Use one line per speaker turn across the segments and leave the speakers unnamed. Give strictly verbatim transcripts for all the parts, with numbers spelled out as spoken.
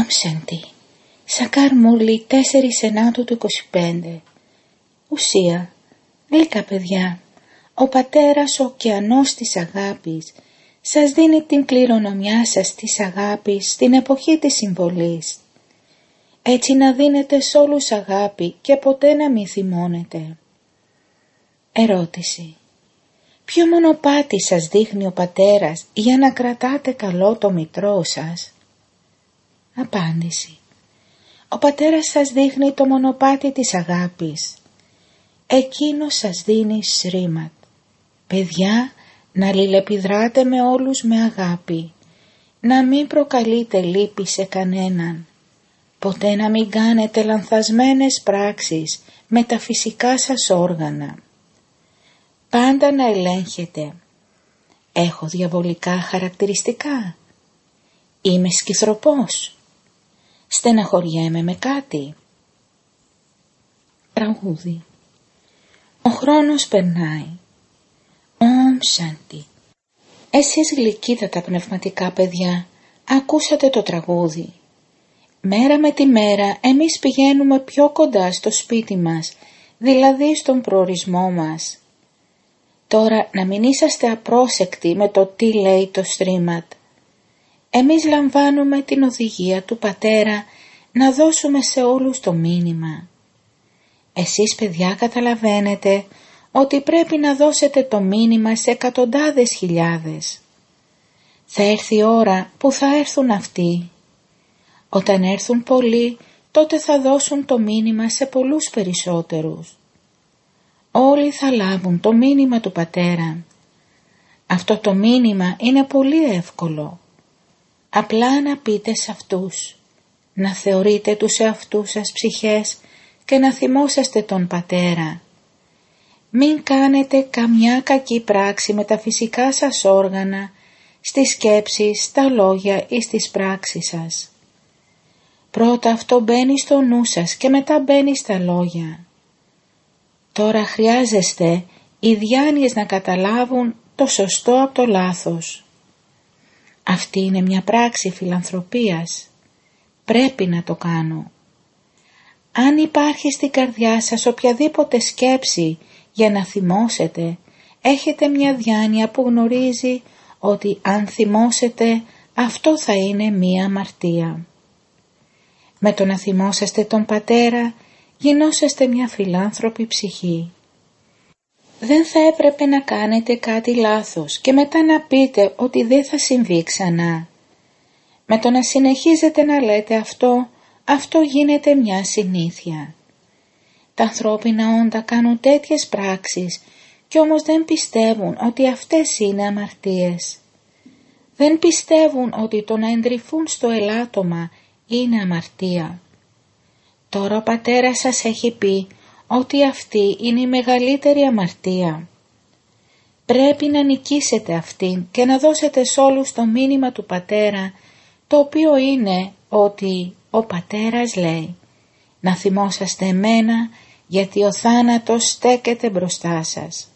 Άμψαντη. Σακάρ Μούρλι τέσσερα ενάτου του είκοσι πέντε. Ουσία. Γλυκά παιδιά. Ο πατέρας ο ωκεανός της αγάπης σας δίνει την κληρονομιά σας της αγάπης στην εποχή της συμβολής. Έτσι να δίνετε σ' όλους αγάπη και ποτέ να μην θυμώνετε. Ερώτηση. Ποιο μονοπάτι σας δείχνει ο πατέρας για να κρατάτε καλό το μητρό σας? Απάντηση. Ο πατέρας σας δείχνει το μονοπάτι της αγάπης. Εκείνος σας δίνει σρήματ. Παιδιά, να αλληλεπιδράτε με όλους με αγάπη. Να μην προκαλείτε λύπη σε κανέναν. Ποτέ να μην κάνετε λανθασμένες πράξεις με τα φυσικά σας όργανα. Πάντα να ελέγχετε. Έχω διαβολικά χαρακτηριστικά. Είμαι σκυθροπός. Στεναχωριέμαι με κάτι. Τραγούδι. Ο χρόνος περνάει. Ομ Σάντι. Εσείς γλυκύτατα πνευματικά παιδιά, ακούσατε το τραγούδι. Μέρα με τη μέρα εμείς πηγαίνουμε πιο κοντά στο σπίτι μας, δηλαδή στον προορισμό μας. Τώρα να μην είσαστε απρόσεκτοι με το τι λέει το στρίμματ. Εμείς λαμβάνουμε την οδηγία του πατέρα να δώσουμε σε όλους το μήνυμα. Εσείς παιδιά καταλαβαίνετε ότι πρέπει να δώσετε το μήνυμα σε εκατοντάδες χιλιάδες. Θα έρθει η ώρα που θα έρθουν αυτοί. Όταν έρθουν πολλοί, τότε θα δώσουν το μήνυμα σε πολλούς περισσότερους. Όλοι θα λάβουν το μήνυμα του πατέρα. Αυτό το μήνυμα είναι πολύ εύκολο. Απλά να πείτε σε αυτούς, να θεωρείτε τους εαυτούς σας ψυχές και να θυμόσαστε τον πατέρα. Μην κάνετε καμιά κακή πράξη με τα φυσικά σας όργανα, στις σκέψεις, στα λόγια ή στις πράξεις σας. Πρώτα αυτό μπαίνει στο νου σας και μετά μπαίνει στα λόγια. Τώρα χρειάζεστε οι διάνοιες να καταλάβουν το σωστό από το λάθος. Αυτή είναι μια πράξη φιλανθρωπίας. Πρέπει να το κάνω. Αν υπάρχει στην καρδιά σας οποιαδήποτε σκέψη για να θυμώσετε, έχετε μια διάνοια που γνωρίζει ότι αν θυμώσετε αυτό θα είναι μια αμαρτία. Με το να θυμόσαστε τον πατέρα γινόσαστε μια φιλάνθρωπη ψυχή. Δεν θα έπρεπε να κάνετε κάτι λάθος και μετά να πείτε ότι δεν θα συμβεί ξανά. Με το να συνεχίζετε να λέτε αυτό, αυτό γίνεται μια συνήθεια. Τα ανθρώπινα όντα κάνουν τέτοιες πράξεις και όμως δεν πιστεύουν ότι αυτές είναι αμαρτίες. Δεν πιστεύουν ότι το να εντρυφούν στο ελάττωμα είναι αμαρτία. Τώρα ο πατέρας σας έχει πει ότι αυτή είναι η μεγαλύτερη αμαρτία. Πρέπει να νικήσετε αυτήν και να δώσετε σε όλους το μήνυμα του πατέρα, το οποίο είναι ότι ο πατέρας λέει να θυμόσαστε εμένα γιατί ο θάνατος στέκεται μπροστά σας.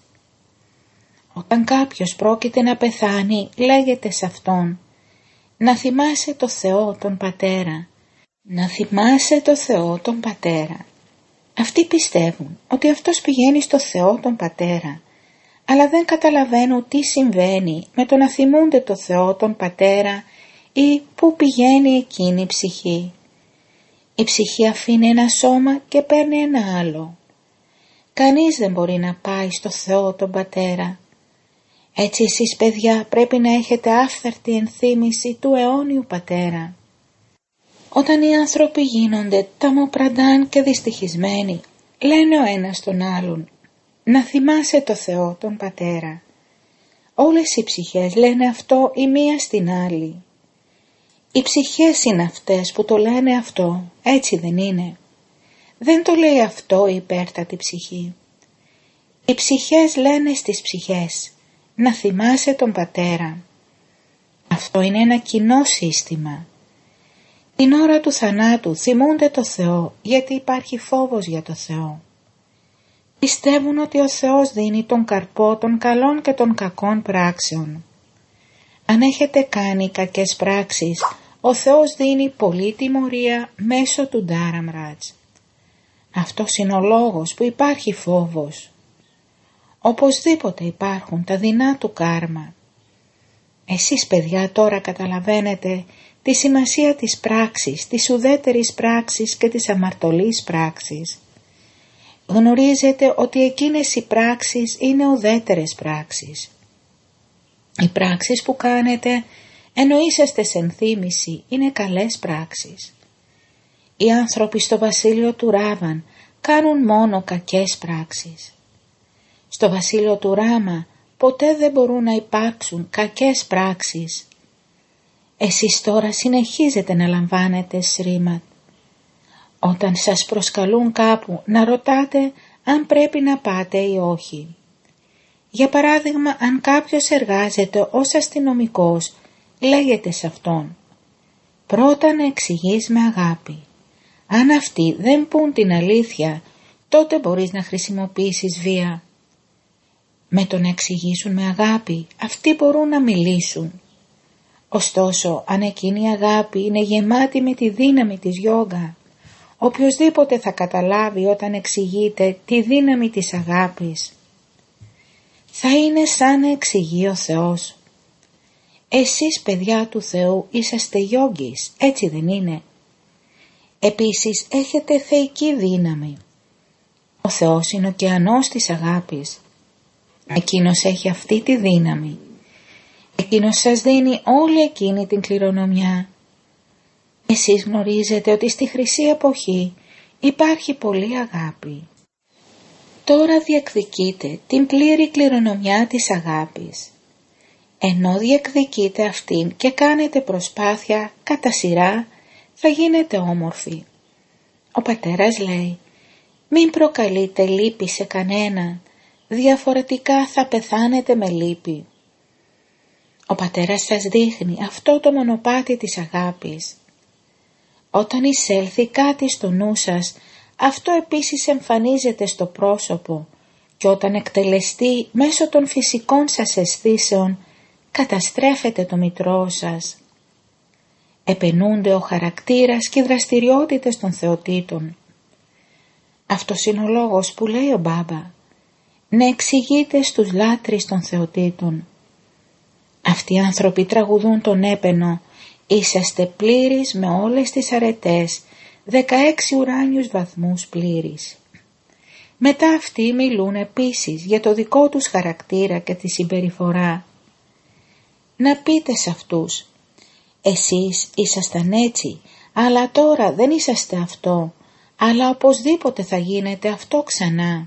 Όταν κάποιος πρόκειται να πεθάνει, λέγεται σε αυτόν να θυμάσαι το Θεό τον Πατέρα. Να θυμάσαι το Θεό τον Πατέρα. Αυτοί πιστεύουν ότι αυτός πηγαίνει στο Θεό τον Πατέρα, αλλά δεν καταλαβαίνουν τι συμβαίνει με το να θυμούνται το Θεό τον Πατέρα ή πού πηγαίνει εκείνη η ψυχή. Η ψυχή αφήνει ένα σώμα και παίρνει ένα άλλο. Κανείς δεν μπορεί να πάει στο Θεό τον Πατέρα. Έτσι εσείς παιδιά πρέπει να έχετε άφθαρτη ενθύμηση του αιώνιου Πατέρα. Όταν οι άνθρωποι γίνονται ταμοπραντάν και δυστυχισμένοι, λένε ο ένας τον άλλον να θυμάσαι το Θεό τον Πατέρα. Όλες οι ψυχές λένε αυτό η μία στην άλλη. Οι ψυχές είναι αυτές που το λένε αυτό, έτσι δεν είναι? Δεν το λέει αυτό η υπέρτατη ψυχή. Οι ψυχές λένε στις ψυχές να θυμάσαι τον Πατέρα. Αυτό είναι ένα κοινό σύστημα. Την ώρα του θανάτου θυμούνται το Θεό γιατί υπάρχει φόβος για το Θεό. Πιστεύουν ότι ο Θεός δίνει τον καρπό των καλών και των κακών πράξεων. Αν έχετε κάνει κακές πράξεις, ο Θεός δίνει πολλή τιμωρία μέσω του Ντάραμράτζ. Αυτός είναι ο λόγος που υπάρχει φόβος. Οπωσδήποτε υπάρχουν τα δεινά του κάρμα. Εσείς παιδιά τώρα καταλαβαίνετε τη σημασία της πράξης, της ουδέτερης πράξης και της αμαρτωλής πράξης. Γνωρίζετε ότι εκείνες οι πράξεις είναι ουδέτερες πράξεις. Οι πράξεις που κάνετε ενώ είσαστε σε ενθύμηση είναι καλές πράξεις. Οι άνθρωποι στο βασίλειο του Ράβαν κάνουν μόνο κακές πράξεις. Στο βασίλειο του Ράμα ποτέ δεν μπορούν να υπάρξουν κακές πράξεις. Εσείς τώρα συνεχίζετε να λαμβάνετε σρίματ. Όταν σας προσκαλούν κάπου να ρωτάτε αν πρέπει να πάτε ή όχι. Για παράδειγμα, αν κάποιος εργάζεται ως αστυνομικός, λέγεται σε αυτόν: πρώτα να εξηγείς με αγάπη. Αν αυτοί δεν πουν την αλήθεια, τότε μπορείς να χρησιμοποιήσεις βία. Με το να εξηγήσουν με αγάπη, αυτοί μπορούν να μιλήσουν. Ωστόσο, αν εκείνη η αγάπη είναι γεμάτη με τη δύναμη της γιόγκα, οποιοσδήποτε θα καταλάβει όταν εξηγείται τη δύναμη της αγάπης. Θα είναι σαν να εξηγεί ο Θεός. Εσείς παιδιά του Θεού είσαστε γιόγκις, έτσι δεν είναι? Επίσης έχετε θεϊκή δύναμη. Ο Θεός είναι ο ωκεανός της αγάπης. Εκείνος έχει αυτή τη δύναμη. Εκείνος σας δίνει όλη εκείνη την κληρονομιά. Εσείς γνωρίζετε ότι στη χρυσή εποχή υπάρχει πολλή αγάπη. Τώρα διεκδικείτε την πλήρη κληρονομιά της αγάπης. Ενώ διεκδικείτε αυτήν και κάνετε προσπάθεια κατά σειρά, θα γίνετε όμορφοι. Ο πατέρας λέει: μην προκαλείτε λύπη σε κανέναν, διαφορετικά θα πεθάνετε με λύπη. Ο πατέρας σας δείχνει αυτό το μονοπάτι της αγάπης. Όταν εισέλθει κάτι στο νου σας, αυτό επίσης εμφανίζεται στο πρόσωπο και όταν εκτελεστεί μέσω των φυσικών σας αισθήσεων, καταστρέφεται το μητρό σας. Επενούνται ο χαρακτήρας και οι δραστηριότητες των θεοτήτων. Αυτός είναι ο λόγος που λέει ο Μπάμπα: να εξηγείτε στους λάτρεις των θεοτήτων. Αυτοί οι άνθρωποι τραγουδούν τον έπαινο: είσαστε πλήρεις με όλες τις αρετές, δεκαέξι ουράνιους βαθμούς πλήρης. Μετά αυτοί μιλούν επίσης για το δικό τους χαρακτήρα και τη συμπεριφορά. Να πείτε σε αυτούς: εσείς ήσασταν έτσι, αλλά τώρα δεν είσαστε αυτό, αλλά οπωσδήποτε θα γίνετε αυτό ξανά.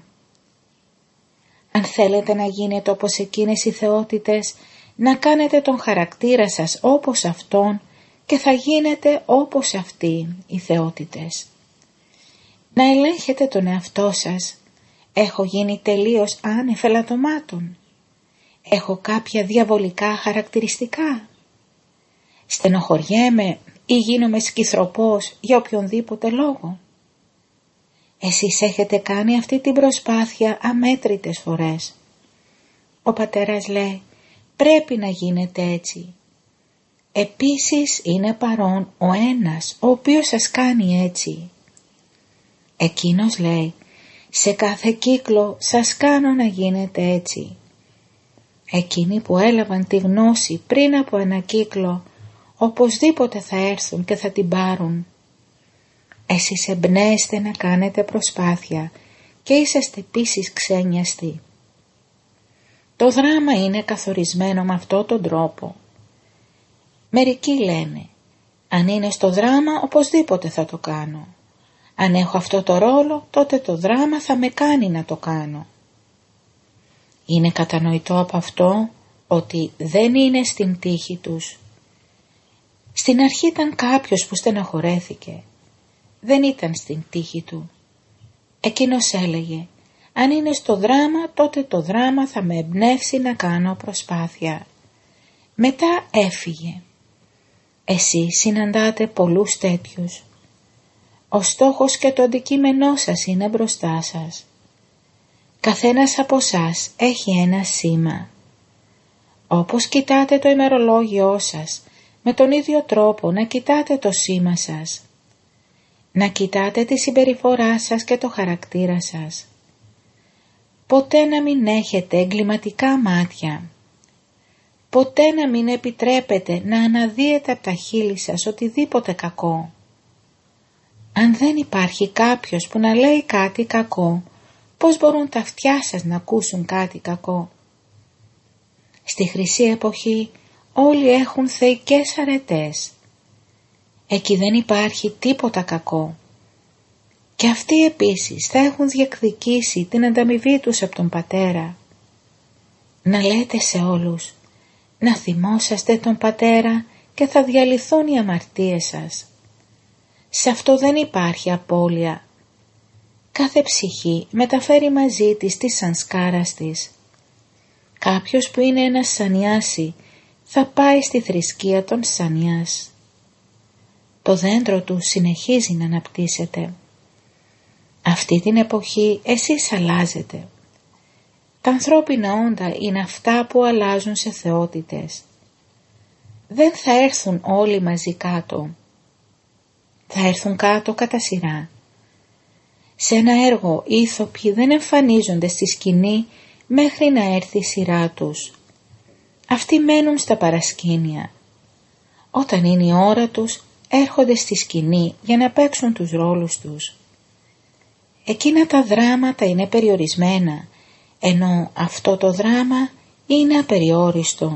Αν θέλετε να γίνετε όπως εκείνες οι θεότητες, να κάνετε τον χαρακτήρα σας όπως αυτόν και θα γίνετε όπως αυτοί οι θεότητες. Να ελέγχετε τον εαυτό σας. Έχω γίνει τελείως άνευ ελαττωμάτων. Έχω κάποια διαβολικά χαρακτηριστικά. Στενοχωριέμαι ή γίνομαι σκυθροπός για οποιονδήποτε λόγο. Εσείς έχετε κάνει αυτή την προσπάθεια αμέτρητες φορές. Ο πατέρας λέει: πρέπει να γίνετε έτσι. Επίσης είναι παρόν ο ένας ο οποίος σας κάνει έτσι. Εκείνος λέει: σε κάθε κύκλο σας κάνω να γίνετε έτσι. Εκείνοι που έλαβαν τη γνώση πριν από ένα κύκλο, οπωσδήποτε θα έρθουν και θα την πάρουν. Εσείς εμπνέεστε να κάνετε προσπάθεια και είσαστε επίσης ξένιαστοι. Το δράμα είναι καθορισμένο με αυτόν τον τρόπο. Μερικοί λένε: αν είναι στο δράμα οπωσδήποτε θα το κάνω. Αν έχω αυτό το ρόλο, τότε το δράμα θα με κάνει να το κάνω. Είναι κατανοητό από αυτό ότι δεν είναι στην τύχη τους. Στην αρχή ήταν κάποιος που στεναχωρέθηκε. Δεν ήταν στην τύχη του. Εκείνος έλεγε: αν είναι στο δράμα, τότε το δράμα θα με εμπνεύσει να κάνω προσπάθεια. Μετά έφυγε. Εσείς συναντάτε πολλούς τέτοιους. Ο στόχος και το αντικείμενό σας είναι μπροστά σας. Καθένας από σας έχει ένα σήμα. Όπως κοιτάτε το ημερολόγιό σας, με τον ίδιο τρόπο να κοιτάτε το σήμα σας, να κοιτάτε τη συμπεριφορά σας και το χαρακτήρα σας. Ποτέ να μην έχετε εγκληματικά μάτια. Ποτέ να μην επιτρέπετε να αναδύετε από τα χείλη σας οτιδήποτε κακό. Αν δεν υπάρχει κάποιος που να λέει κάτι κακό, πώς μπορούν τα αυτιά σας να ακούσουν κάτι κακό? Στη χρυσή εποχή όλοι έχουν θεϊκές αρετές. Εκεί δεν υπάρχει τίποτα κακό. Και αυτοί επίσης θα έχουν διεκδικήσει την ανταμοιβή τους από τον Πατέρα. Να λέτε σε όλους, να θυμόσαστε τον Πατέρα και θα διαλυθούν οι αμαρτίες σας. Σε αυτό δεν υπάρχει απώλεια. Κάθε ψυχή μεταφέρει μαζί της τη σανσκάρας της. Κάποιος που είναι ένας σανιάση θα πάει στη θρησκεία των σανιάς. Το δέντρο του συνεχίζει να αναπτύσσεται. Αυτή την εποχή εσείς αλλάζετε. Τα ανθρώπινα όντα είναι αυτά που αλλάζουν σε θεότητες. Δεν θα έρθουν όλοι μαζί κάτω. Θα έρθουν κάτω κατά σειρά. Σε ένα έργο οι ηθοποιοί δεν εμφανίζονται στη σκηνή μέχρι να έρθει η σειρά τους. Αυτοί μένουν στα παρασκήνια. Όταν είναι η ώρα τους, έρχονται στη σκηνή για να παίξουν τους ρόλους τους. Εκείνα τα δράματα είναι περιορισμένα, ενώ αυτό το δράμα είναι απεριόριστο.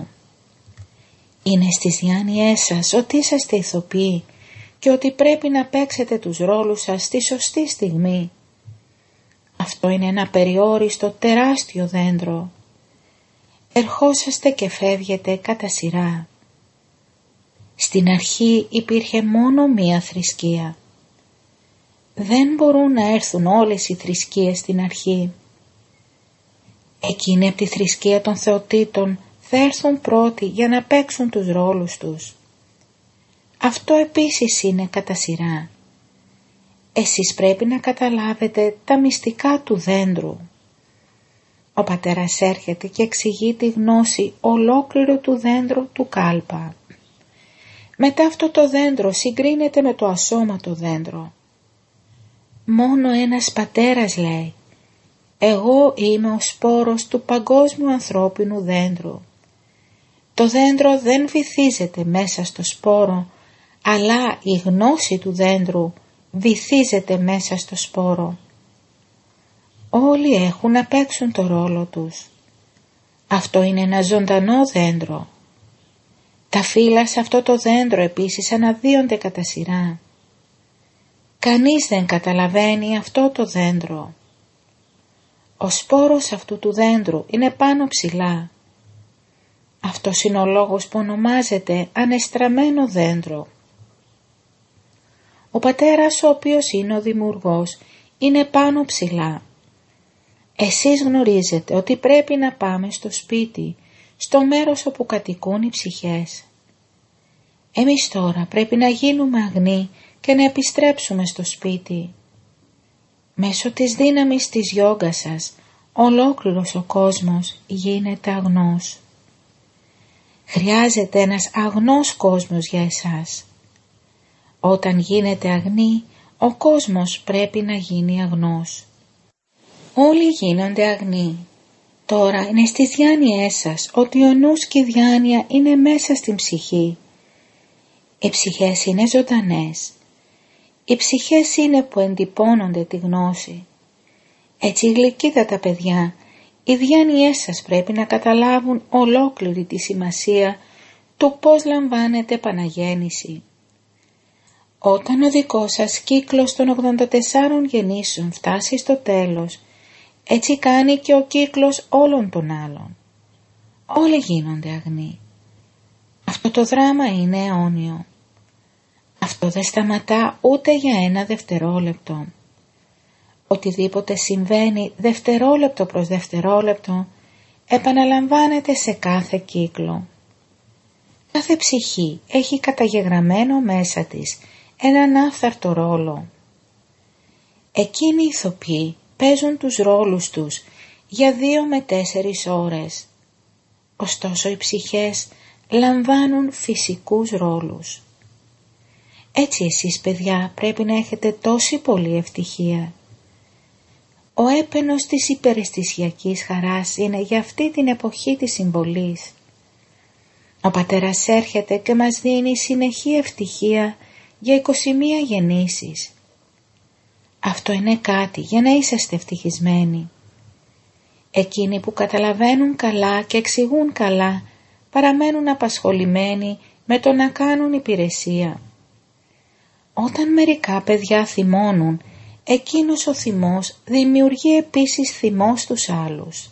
Είναι στις διάνοιές σας ότι είσαστε ηθοποιοί και ότι πρέπει να παίξετε τους ρόλους σας στη σωστή στιγμή. Αυτό είναι ένα περιόριστο τεράστιο δέντρο. Ερχόσαστε και φεύγετε κατά σειρά. Στην αρχή υπήρχε μόνο μία θρησκεία. Δεν μπορούν να έρθουν όλες οι θρησκείες στην αρχή. Εκείνοι από τη θρησκεία των θεοτήτων θα έρθουν πρώτοι για να παίξουν τους ρόλους τους. Αυτό επίσης είναι κατά σειρά. Εσείς πρέπει να καταλάβετε τα μυστικά του δέντρου. Ο πατέρας έρχεται και εξηγεί τη γνώση ολόκληρου του δέντρου του κάλπα. Μετά αυτό το δέντρο συγκρίνεται με το ασώματο δέντρο. Μόνο ένας πατέρας λέει, εγώ είμαι ο σπόρος του παγκόσμιου ανθρώπινου δέντρου. Το δέντρο δεν βυθίζεται μέσα στο σπόρο, αλλά η γνώση του δέντρου βυθίζεται μέσα στο σπόρο. Όλοι έχουν να παίξουν το ρόλο τους. Αυτό είναι ένα ζωντανό δέντρο. Τα φύλλα σε αυτό το δέντρο επίσης αναδύονται κατά σειρά. Κανείς δεν καταλαβαίνει αυτό το δέντρο. Ο σπόρος αυτού του δέντρου είναι πάνω ψηλά. Αυτός είναι ο λόγος που ονομάζεται ανεστραμμένο δέντρο. Ο πατέρας, ο οποίος είναι ο δημιουργός, είναι πάνω ψηλά. Εσείς γνωρίζετε ότι πρέπει να πάμε στο σπίτι, στο μέρος όπου κατοικούν οι ψυχές. Εμείς τώρα πρέπει να γίνουμε αγνοί και να επιστρέψουμε στο σπίτι. Μέσω της δύναμης της γιόγκας σας, ολόκληρος ο κόσμος γίνεται αγνός. Χρειάζεται ένας αγνός κόσμος για εσάς. Όταν γίνετε αγνοί, ο κόσμος πρέπει να γίνει αγνός. Όλοι γίνονται αγνοί. Τώρα είναι στις διάνοιές σας ότι ο νους και η διάνοια είναι μέσα στην ψυχή. Οι ψυχές είναι ζωντανές. Οι ψυχές είναι που εντυπώνονται τη γνώση. Έτσι γλυκύτατα παιδιά, οι διάνοιές σας πρέπει να καταλάβουν ολόκληρη τη σημασία του πώς λαμβάνετε επαναγέννηση. Όταν ο δικός σας κύκλος των ογδόντα τεσσάρων γεννήσεων φτάσει στο τέλος, έτσι κάνει και ο κύκλος όλων των άλλων. Όλοι γίνονται αγνοί. Αυτό το δράμα είναι αιώνιο. Αυτό δεν σταματά ούτε για ένα δευτερόλεπτο. Οτιδήποτε συμβαίνει δευτερόλεπτο προς δευτερόλεπτο επαναλαμβάνεται σε κάθε κύκλο. Κάθε ψυχή έχει καταγεγραμμένο μέσα της έναν άφθαρτο ρόλο. Εκείνοι οι ηθοποιοί παίζουν τους ρόλους τους για δύο με τέσσερις ώρες. Ωστόσο οι ψυχές λαμβάνουν φυσικούς ρόλους. Έτσι εσείς παιδιά πρέπει να έχετε τόση πολλή ευτυχία. Ο έπαινος της υπεραισθησιακής χαράς είναι για αυτή την εποχή της συμβολής. Ο πατέρας έρχεται και μας δίνει συνεχή ευτυχία για είκοσι μία γεννήσεις. Αυτό είναι κάτι για να είσαστε ευτυχισμένοι. Εκείνοι που καταλαβαίνουν καλά και εξηγούν καλά παραμένουν απασχολημένοι με το να κάνουν υπηρεσία. Όταν μερικά παιδιά θυμώνουν, εκείνος ο θυμός δημιουργεί επίσης θυμό στους άλλους.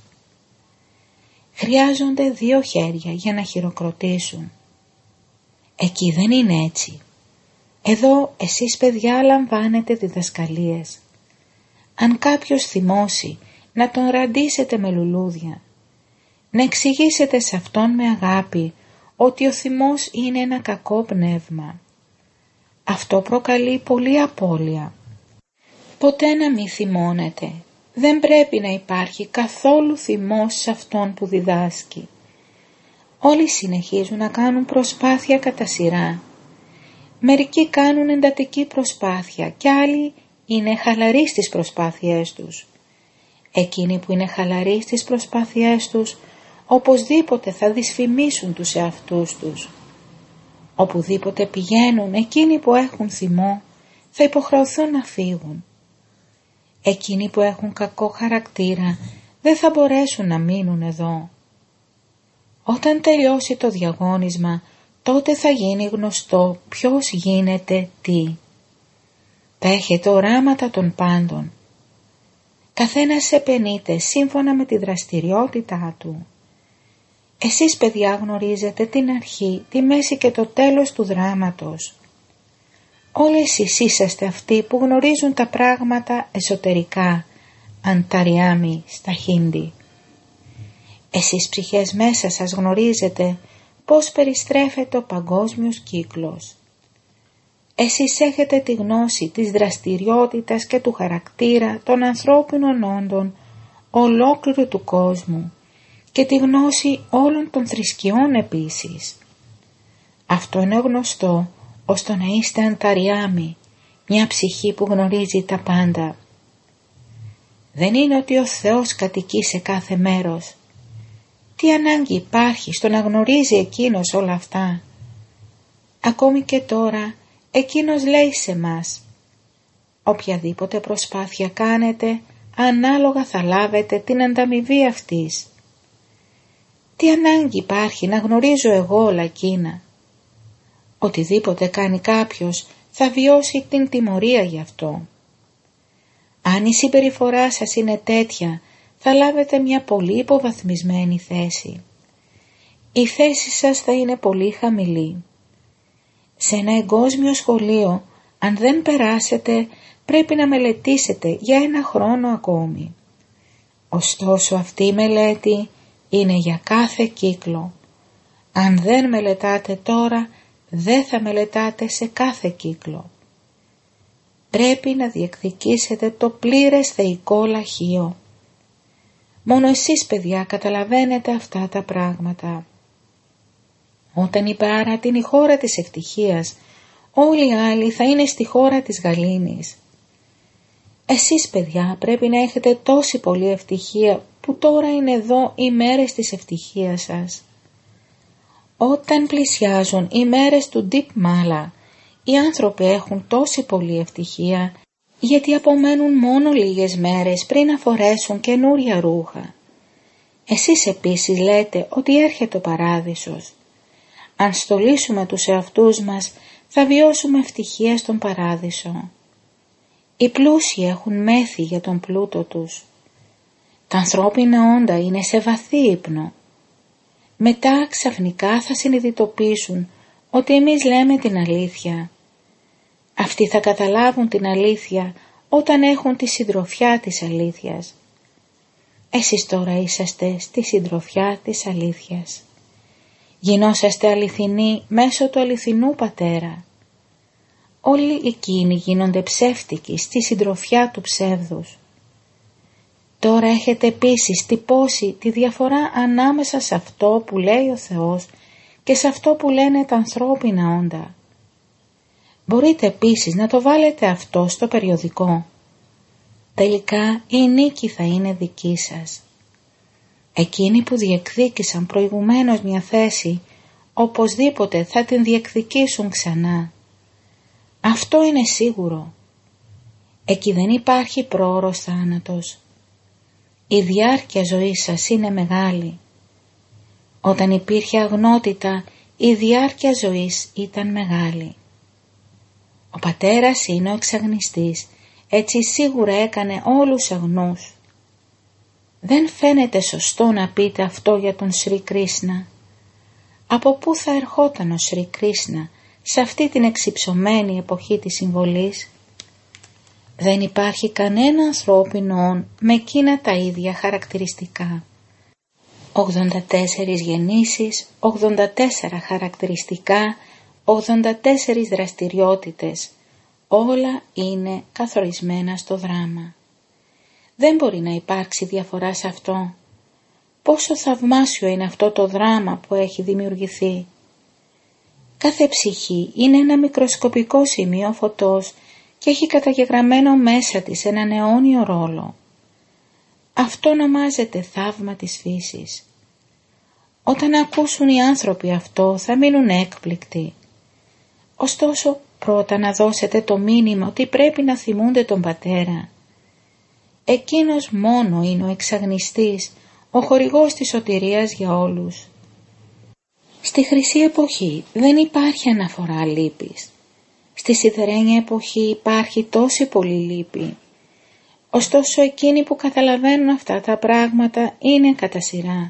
Χρειάζονται δύο χέρια για να χειροκροτήσουν. Εκεί δεν είναι έτσι. Εδώ εσείς παιδιά λαμβάνετε διδασκαλίες. Αν κάποιος θυμώσει, να τον ραντίσετε με λουλούδια. Να εξηγήσετε σε αυτόν με αγάπη ότι ο θυμός είναι ένα κακό πνεύμα. Αυτό προκαλεί πολλή απώλεια. Ποτέ να μη θυμώνετε. Δεν πρέπει να υπάρχει καθόλου θυμός σε αυτόν που διδάσκει. Όλοι συνεχίζουν να κάνουν προσπάθεια κατά σειρά. Μερικοί κάνουν εντατική προσπάθεια και άλλοι είναι χαλαροί στις προσπάθειές τους. Εκείνοι που είναι χαλαροί στις προσπάθειές τους, οπωσδήποτε θα δυσφημίσουν τους εαυτούς τους. Οπουδήποτε πηγαίνουν, εκείνοι που έχουν θυμό θα υποχρεωθούν να φύγουν. Εκείνοι που έχουν κακό χαρακτήρα δεν θα μπορέσουν να μείνουν εδώ. Όταν τελειώσει το διαγώνισμα, τότε θα γίνει γνωστό ποιος γίνεται τι. Θα έχετε οράματα των πάντων. Καθένας επενείται σύμφωνα με τη δραστηριότητά του. Εσείς παιδιά γνωρίζετε την αρχή, τη μέση και το τέλος του δράματος. Όλοι εσείς είσαστε αυτοί που γνωρίζουν τα πράγματα εσωτερικά, ανταριάμι στα χίντι. Εσείς ψυχές μέσα σας γνωρίζετε πώς περιστρέφεται ο παγκόσμιος κύκλος. Εσείς έχετε τη γνώση της δραστηριότητας και του χαρακτήρα των ανθρώπινων όντων ολόκληρου του κόσμου και τη γνώση όλων των θρησκειών επίσης. Αυτό είναι γνωστό ώστε να είστε ανταριάμι, μια ψυχή που γνωρίζει τα πάντα. Δεν είναι ότι ο Θεός κατοικεί σε κάθε μέρος. Τι ανάγκη υπάρχει στο να γνωρίζει εκείνος όλα αυτά. Ακόμη και τώρα εκείνος λέει σε μας, οποιαδήποτε προσπάθεια κάνετε, ανάλογα θα λάβετε την ανταμοιβή αυτής. Τι ανάγκη υπάρχει να γνωρίζω εγώ όλα εκείνα. Οτιδήποτε κάνει κάποιος θα βιώσει την τιμωρία γι' αυτό. Αν η συμπεριφορά σας είναι τέτοια, θα λάβετε μια πολύ υποβαθμισμένη θέση. Η θέση σας θα είναι πολύ χαμηλή. Σε ένα εγκόσμιο σχολείο, αν δεν περάσετε, πρέπει να μελετήσετε για ένα χρόνο ακόμη. Ωστόσο αυτή η μελέτη είναι για κάθε κύκλο. Αν δεν μελετάτε τώρα, δεν θα μελετάτε σε κάθε κύκλο. Πρέπει να διεκδικήσετε το πλήρες θεϊκό λαχείο. Μόνο εσείς παιδιά καταλαβαίνετε αυτά τα πράγματα. Όταν η Πάρατη είναι η χώρα της ευτυχίας, όλοι οι άλλοι θα είναι στη χώρα της γαλήνης. Εσείς παιδιά πρέπει να έχετε τόση πολλή ευτυχία που τώρα είναι εδώ οι μέρες της ευτυχίας σας. Όταν πλησιάζουν οι μέρες του Ντίπ Μάλα, οι άνθρωποι έχουν τόση πολλή ευτυχία γιατί απομένουν μόνο λίγες μέρες πριν να φορέσουν καινούρια ρούχα. Εσείς επίσης λέτε ότι έρχεται ο παράδεισος. Αν στολίσουμε τους εαυτούς μας, θα βιώσουμε ευτυχία στον παράδεισο. Οι πλούσιοι έχουν μέθη για τον πλούτο τους. Τα ανθρώπινα όντα είναι σε βαθύ ύπνο. Μετά ξαφνικά θα συνειδητοποιήσουν ότι εμείς λέμε την αλήθεια. Αυτοί θα καταλάβουν την αλήθεια όταν έχουν τη συντροφιά της αλήθειας. Εσείς τώρα είσαστε στη συντροφιά της αλήθειας. Γινόσαστε αληθινοί μέσω του αληθινού Πατέρα. Όλοι εκείνοι γίνονται ψεύτικοι στη συντροφιά του ψεύδους. Τώρα έχετε επίσης τυπώσει τη διαφορά ανάμεσα σε αυτό που λέει ο Θεός και σε αυτό που λένε τα ανθρώπινα όντα. Μπορείτε επίσης να το βάλετε αυτό στο περιοδικό. Τελικά η νίκη θα είναι δική σας. Εκείνοι που διεκδίκησαν προηγουμένως μια θέση, οπωσδήποτε θα την διεκδικήσουν ξανά. Αυτό είναι σίγουρο. Εκεί δεν υπάρχει πρόωρος θάνατος. Η διάρκεια ζωής σας είναι μεγάλη. Όταν υπήρχε αγνότητα, η διάρκεια ζωής ήταν μεγάλη. Ο πατέρας είναι ο εξαγνιστής, έτσι σίγουρα έκανε όλους αγνούς. Δεν φαίνεται σωστό να πείτε αυτό για τον Σρι Κρίσνα. Από πού θα ερχόταν ο Σρι Κρίσνα σε αυτή την εξυψωμένη εποχή της συμβολής? Δεν υπάρχει κανένα ανθρώπινο όν με εκείνα τα ίδια χαρακτηριστικά. ογδόντα τέσσερις γεννήσεις, ογδόντα τέσσερα χαρακτηριστικά, ογδόντα τέσσερις δραστηριότητες. Όλα είναι καθορισμένα στο δράμα. Δεν μπορεί να υπάρξει διαφορά σε αυτό. Πόσο θαυμάσιο είναι αυτό το δράμα που έχει δημιουργηθεί. Κάθε ψυχή είναι ένα μικροσκοπικό σημείο φωτός και έχει καταγεγραμμένο μέσα της έναν αιώνιο ρόλο. Αυτό ονομάζεται θαύμα της φύσης. Όταν ακούσουν οι άνθρωποι αυτό θα μείνουν έκπληκτοι. Ωστόσο πρώτα να δώσετε το μήνυμα ότι πρέπει να θυμούνται τον πατέρα. Εκείνος μόνο είναι ο εξαγνιστής, ο χορηγός της σωτηρίας για όλους. Στη χρυσή εποχή δεν υπάρχει αναφορά λύπης. Στη σιδερένια εποχή υπάρχει τόση πολύ λύπη. Ωστόσο εκείνοι που καταλαβαίνουν αυτά τα πράγματα είναι κατά σειρά.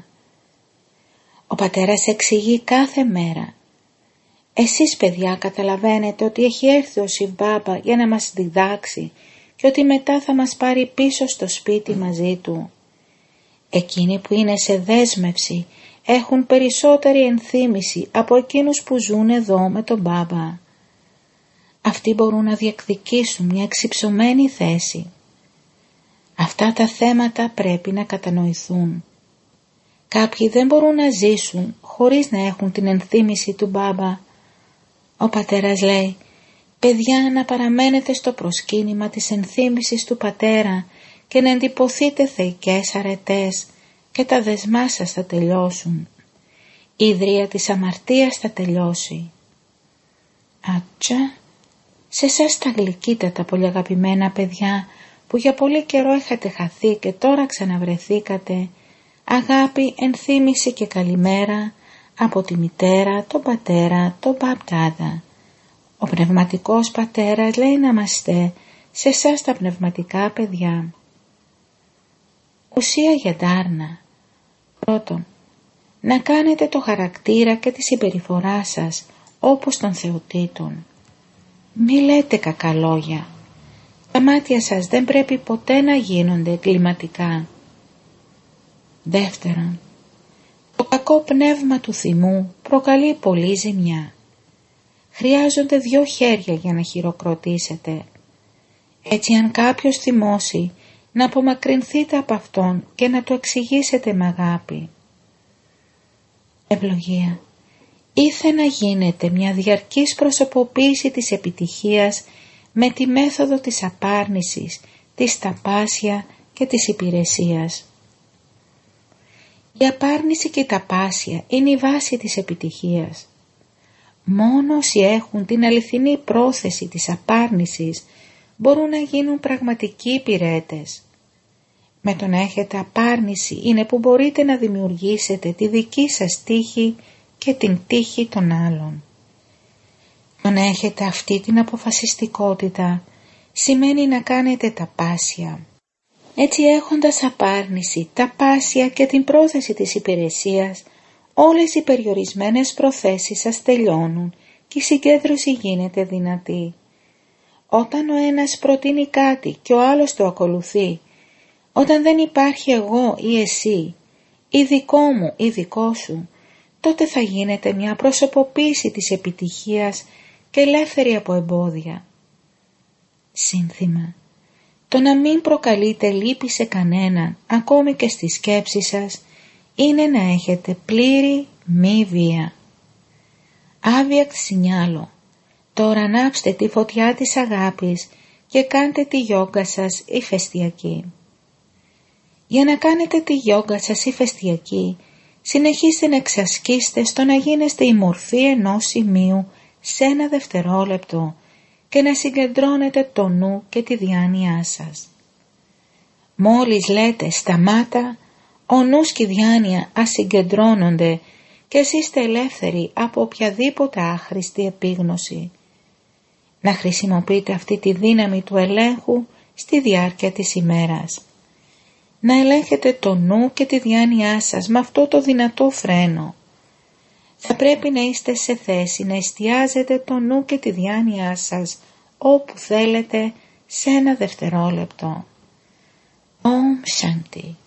Ο πατέρας εξηγεί κάθε μέρα. Εσείς παιδιά καταλαβαίνετε ότι έχει έρθει ο Σιβ Μπάμπα για να μας διδάξει και ότι μετά θα μας πάρει πίσω στο σπίτι μαζί του. Εκείνοι που είναι σε δέσμευση έχουν περισσότερη ενθύμηση από εκείνους που ζουν εδώ με τον Μπάμπα. Αυτοί μπορούν να διεκδικήσουν μια εξυψωμένη θέση. Αυτά τα θέματα πρέπει να κατανοηθούν. Κάποιοι δεν μπορούν να ζήσουν χωρίς να έχουν την ενθύμηση του Μπάμπα. Ο πατέρας λέει, παιδιά, να παραμένετε στο προσκύνημα της ενθύμησης του πατέρα και να εντυπωθείτε θεϊκές αρετές και τα δεσμά σας θα τελειώσουν. Η ιδρία της αμαρτίας θα τελειώσει. Άτσα, σε εσάς τα γλυκύτατα πολύ αγαπημένα παιδιά που για πολύ καιρό είχατε χαθεί και τώρα ξαναβρεθήκατε, αγάπη, ενθύμηση και καλημέρα από τη μητέρα, τον πατέρα, τον παπτάδα. Ο πνευματικός πατέρας λέει να είμαστε σε εσάς τα πνευματικά παιδιά. Ουσία για ντάρνα. Πρώτον, να κάνετε το χαρακτήρα και τη συμπεριφορά σας όπως των θεοτήτων. Μη λέτε κακά λόγια. Τα μάτια σας δεν πρέπει ποτέ να γίνονται εγκληματικά. Δεύτερον, το κακό πνεύμα του θυμού προκαλεί πολλή ζημιά. Χρειάζονται δυο χέρια για να χειροκροτήσετε. Έτσι αν κάποιος θυμώσει, να απομακρυνθείτε από αυτόν και να το εξηγήσετε με αγάπη. Ευλογία. Ήθε να γίνεται μια διαρκής προσωποποίηση της επιτυχίας με τη μέθοδο της απάρνησης, της ταπάσια και της υπηρεσίας. Η απάρνηση και η ταπάσια είναι η βάση της επιτυχίας. Μόνο όσοι έχουν την αληθινή πρόθεση της απάρνησης μπορούν να γίνουν πραγματικοί υπηρέτες. Με το να έχετε απάρνηση είναι που μπορείτε να δημιουργήσετε τη δική σας τύχη και την τύχη των άλλων. Το να έχετε αυτή την αποφασιστικότητα σημαίνει να κάνετε ταπάσια. Έτσι έχοντας απάρνηση, ταπάσια και την πρόθεση της υπηρεσίας, όλες οι περιορισμένες προθέσεις σας τελειώνουν και η συγκέντρωση γίνεται δυνατή. Όταν ο ένας προτείνει κάτι και ο άλλος το ακολουθεί, όταν δεν υπάρχει εγώ ή εσύ, ή δικό μου ή δικό σου, τότε θα γίνεται μια προσωποποίηση της επιτυχίας και ελεύθερη από εμπόδια. Σύνθημα. Το να μην προκαλείτε λύπη σε κανέναν, ακόμη και στη σκέψη σας, είναι να έχετε πλήρη μη βία. Άβιακ σινιάλο. Τώρα ανάψτε τη φωτιά της αγάπης και κάντε τη γιόγκα σας ηφαιστειακή. Για να κάνετε τη γιόγκα σας ηφαιστειακή, συνεχίστε να εξασκείστε στο να γίνεστε η μορφή ενός σημείου σε ένα δευτερόλεπτο και να συγκεντρώνετε το νου και τη διάνοιά σας. Μόλις λέτε σταμάτα, ο νους και η διάνοια ασυγκεντρώνονται και εσείς είστε ελεύθεροι από οποιαδήποτε άχρηστη επίγνωση. Να χρησιμοποιείτε αυτή τη δύναμη του ελέγχου στη διάρκεια της ημέρας. Να ελέγχετε το νου και τη διάνοιά σας με αυτό το δυνατό φρένο. Θα πρέπει να είστε σε θέση να εστιάζετε το νου και τη διάνοιά σας όπου θέλετε σε ένα δευτερόλεπτο. Om Shanti.